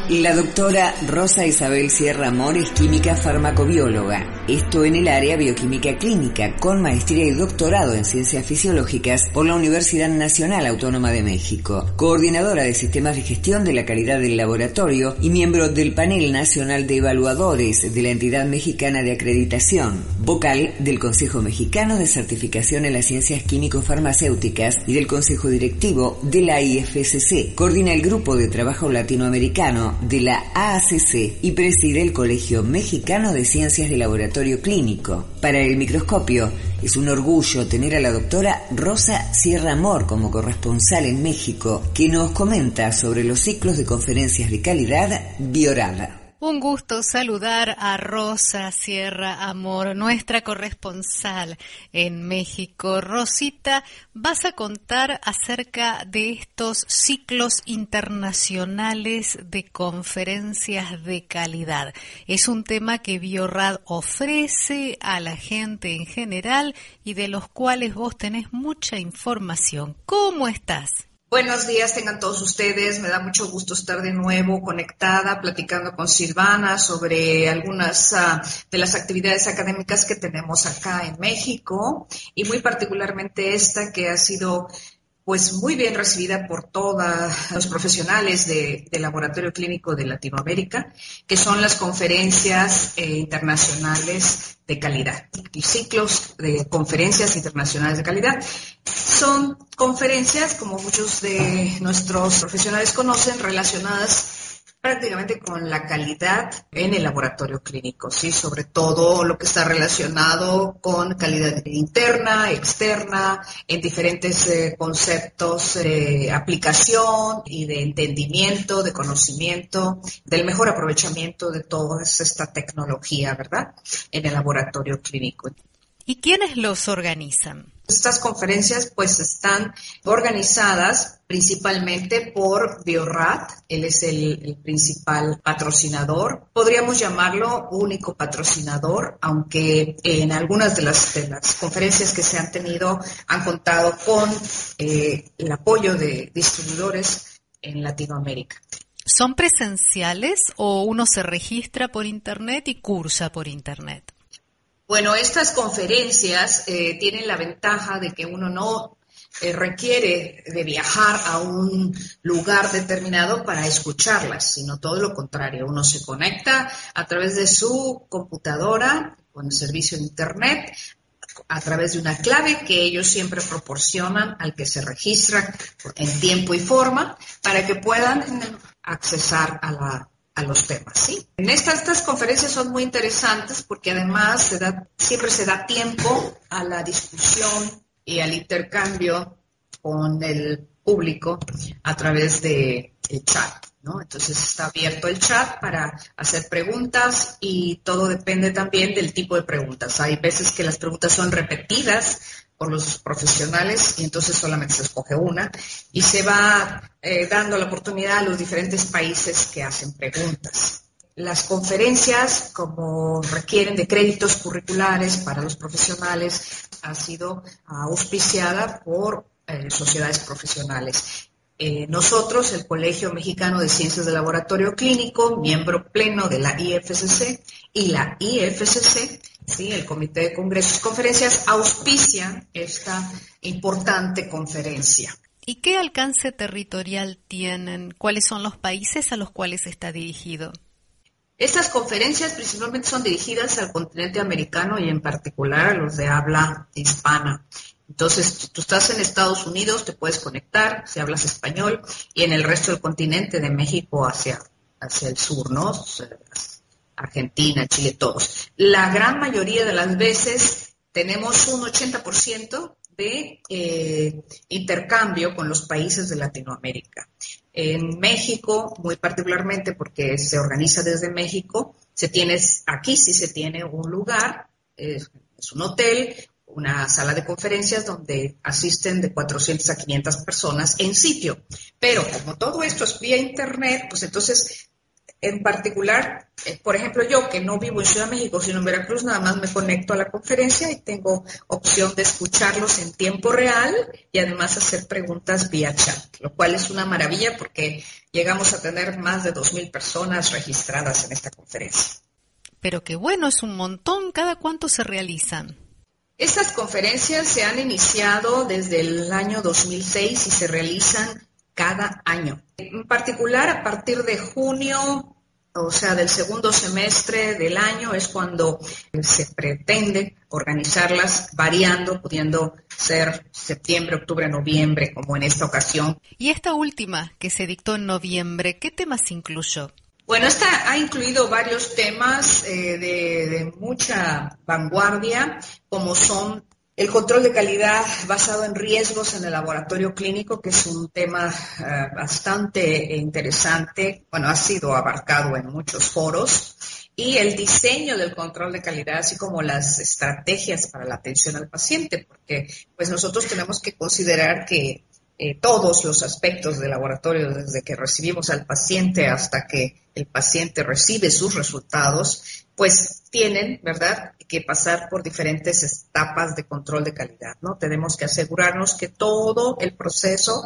La doctora Rosa Isabel Sierra Amor es química farmacobióloga, esto en el área bioquímica clínica, con maestría y doctorado en ciencias fisiológicas por la Universidad Nacional Autónoma de México, coordinadora de sistemas de gestión de la calidad del laboratorio y miembro del panel nacional de evaluadores de la entidad mexicana de acreditación, vocal del Consejo Mexicano de Certificación en las Ciencias Químico-Farmacéuticas y del Consejo Directivo de la IFSC, coordina el Grupo de Trabajo Latinoamericano de la AACC y preside el Colegio Mexicano de Ciencias de Laboratorio Clínico. Para El Microscopio, es un orgullo tener a la doctora Rosa Sierra Amor como corresponsal en México, que nos comenta sobre los ciclos de conferencias de calidad Biorad. Un gusto saludar a Rosa Sierra Amor, nuestra corresponsal en México. Rosita, vas a contar acerca de estos ciclos internacionales de conferencias de calidad. Es un tema que Biorad ofrece a la gente en general y de los cuales vos tenés mucha información. ¿Cómo estás? Buenos días, tengan todos ustedes. Me da mucho gusto estar de nuevo conectada, platicando con Silvana sobre algunas de las actividades académicas que tenemos acá en México y muy particularmente esta que ha sido pues muy bien recibida por todos los profesionales de laboratorio clínico de Latinoamérica, que son las conferencias internacionales de calidad y ciclos de conferencias internacionales de calidad. Son conferencias, como muchos de nuestros profesionales conocen, relacionadas prácticamente con la calidad en el laboratorio clínico, ¿sí? Sobre todo lo que está relacionado con calidad interna, externa, en diferentes conceptos de aplicación y de entendimiento, de conocimiento, del mejor aprovechamiento de toda esta tecnología, ¿verdad?, en el laboratorio clínico. ¿Y quiénes los organizan? Estas conferencias pues están organizadas principalmente por Biorad, él es el principal patrocinador, podríamos llamarlo único patrocinador, aunque en algunas de las conferencias que se han tenido han contado con el apoyo de distribuidores en Latinoamérica. ¿Son presenciales o uno se registra por internet y cursa por internet? Bueno, estas conferencias tienen la ventaja de que uno no requiere de viajar a un lugar determinado para escucharlas, sino todo lo contrario. Uno se conecta a través de su computadora con el servicio de internet, a través de una clave que ellos siempre proporcionan al que se registra en tiempo y forma para que puedan accesar a los temas, ¿sí? En estas conferencias son muy interesantes porque además siempre se da tiempo a la discusión y al intercambio con el público a través del chat, ¿no? Entonces está abierto el chat para hacer preguntas y todo depende también del tipo de preguntas. Hay veces que las preguntas son repetidas por los profesionales y entonces solamente se escoge una y se va dando la oportunidad a los diferentes países que hacen preguntas. Las conferencias, como requieren de créditos curriculares para los profesionales, ha sido auspiciada por sociedades profesionales. Nosotros, el Colegio Mexicano de Ciencias de Laboratorio Clínico, miembro pleno de la IFSC y la IFSC, ¿sí?, el Comité de Congresos y Conferencias, auspician esta importante conferencia. ¿Y qué alcance territorial tienen? ¿Cuáles son los países a los cuales está dirigido? Estas conferencias principalmente son dirigidas al continente americano y en particular a los de habla hispana. Entonces, si tú estás en Estados Unidos, te puedes conectar si hablas español y en el resto del continente, de México hacia el sur, ¿no? Argentina, Chile, todos. La gran mayoría de las veces tenemos un 80% de intercambio con los países de Latinoamérica. En México, muy particularmente porque se organiza desde México, aquí sí se tiene un lugar, es un hotel, una sala de conferencias donde asisten de 400 a 500 personas en sitio. Pero como todo esto es vía internet, pues entonces En particular, por ejemplo, yo que no vivo en Ciudad de México, sino en Veracruz, nada más me conecto a la conferencia y tengo opción de escucharlos en tiempo real y además hacer preguntas vía chat, lo cual es una maravilla porque llegamos a tener más de 2,000 personas registradas en esta conferencia. Pero qué bueno, es un montón. ¿Cada cuánto se realizan? Estas conferencias se han iniciado desde el año 2006 y se realizan cada año. En particular, a partir de junio, o sea, del segundo semestre del año, es cuando se pretende organizarlas variando, pudiendo ser septiembre, octubre, noviembre, como en esta ocasión. Y esta última, que se dictó en noviembre, ¿qué temas incluyó? Bueno, esta ha incluido varios temas de mucha vanguardia, como son el control de calidad basado en riesgos en el laboratorio clínico, que es un tema bastante interesante, bueno, ha sido abarcado en muchos foros, y el diseño del control de calidad, así como las estrategias para la atención al paciente, porque pues nosotros tenemos que considerar que todos los aspectos del laboratorio, desde que recibimos al paciente hasta que el paciente recibe sus resultados, pues tienen, ¿verdad?, que pasar por diferentes etapas de control de calidad, ¿no? Tenemos que asegurarnos que todo el proceso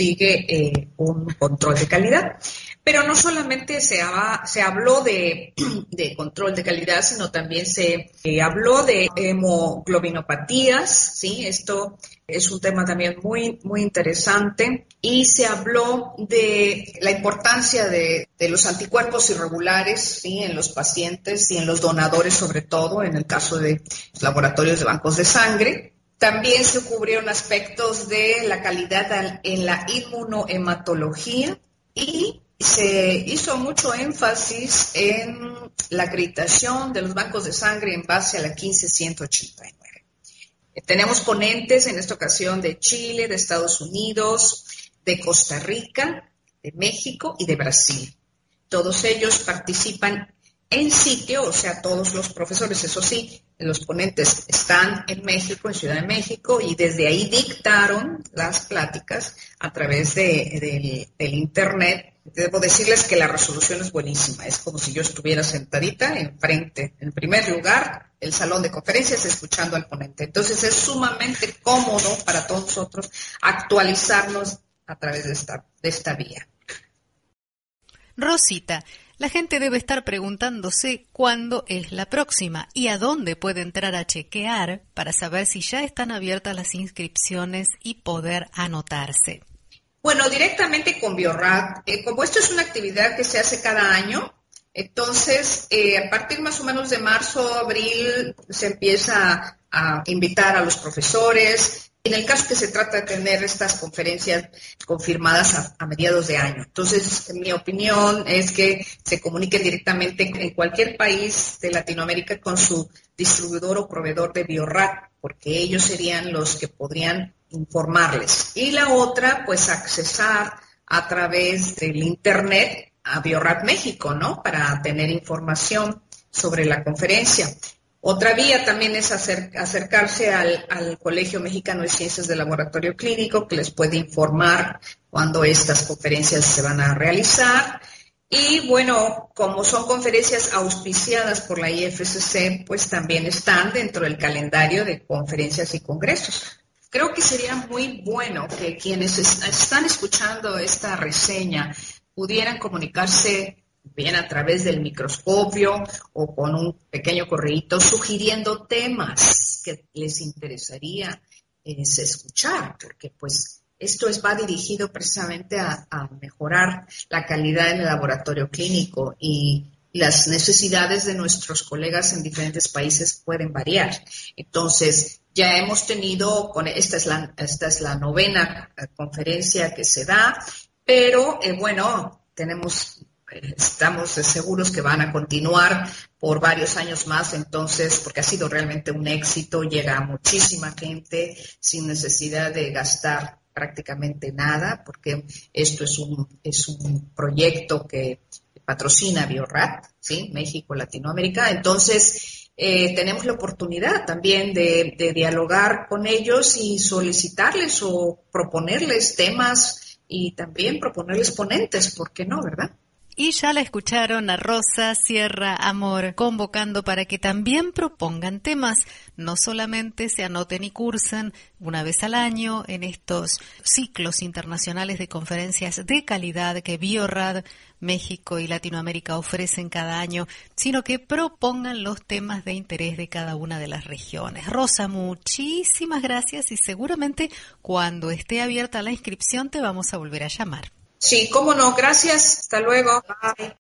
sigue un control de calidad. Pero no solamente se habló de control de calidad, sino también se habló de hemoglobinopatías, ¿sí? Esto es un tema también muy, muy interesante. Y se habló de la importancia de los anticuerpos irregulares, ¿sí?, en los pacientes y en los donadores, sobre todo en el caso de laboratorios de bancos de sangre. También se cubrieron aspectos de la calidad en la inmunohematología y se hizo mucho énfasis en la acreditación de los bancos de sangre en base a la 15189. Tenemos ponentes en esta ocasión de Chile, de Estados Unidos, de Costa Rica, de México y de Brasil. Todos ellos participan en sitio, o sea, todos los profesores, eso sí, los ponentes están en México, en Ciudad de México, y desde ahí dictaron las pláticas a través del Internet. Debo decirles que la resolución es buenísima, es como si yo estuviera sentadita enfrente, en primer lugar, el salón de conferencias, escuchando al ponente. Entonces es sumamente cómodo para todos nosotros actualizarnos a través de esta vía. Rosita, la gente debe estar preguntándose cuándo es la próxima y a dónde puede entrar a chequear para saber si ya están abiertas las inscripciones y poder anotarse. Bueno, directamente con Biorrat. Como esto es una actividad que se hace cada año, entonces a partir más o menos de marzo, abril, se empieza a invitar a los profesores. En el caso que se trata de tener estas conferencias confirmadas a mediados de año. Entonces, mi opinión es que se comuniquen directamente en cualquier país de Latinoamérica con su distribuidor o proveedor de Biorrat, porque ellos serían los que podrían informarles. Y la otra, pues accesar a través del Internet a Biorrat México, ¿no?, para tener información sobre la conferencia. Otra vía también es acercarse al Colegio Mexicano de Ciencias del Laboratorio Clínico, que les puede informar cuando estas conferencias se van a realizar. Y bueno, como son conferencias auspiciadas por la IFSC, pues también están dentro del calendario de conferencias y congresos. Creo que sería muy bueno que quienes están escuchando esta reseña pudieran comunicarse bien a través del microscopio o con un pequeño correíto sugiriendo temas que les interesaría escuchar, porque pues esto va dirigido precisamente a mejorar la calidad en el laboratorio clínico y las necesidades de nuestros colegas en diferentes países pueden variar. Entonces, ya hemos tenido, esta es la 9ª conferencia que se da, pero bueno, estamos seguros que van a continuar por varios años más, entonces, porque ha sido realmente un éxito, llega a muchísima gente sin necesidad de gastar prácticamente nada, porque esto es un proyecto que patrocina Biorrat, ¿sí?, México, Latinoamérica. Entonces, tenemos la oportunidad también de dialogar con ellos y solicitarles o proponerles temas y también proponerles ponentes, ¿por qué no, verdad? Y ya la escucharon a Rosa Sierra Amor, convocando para que también propongan temas, no solamente se anoten y cursen una vez al año en estos ciclos internacionales de conferencias de calidad que Biorrad México y Latinoamérica ofrecen cada año, sino que propongan los temas de interés de cada una de las regiones. Rosa, muchísimas gracias y seguramente cuando esté abierta la inscripción te vamos a volver a llamar. Sí, cómo no, gracias, hasta luego. Bye.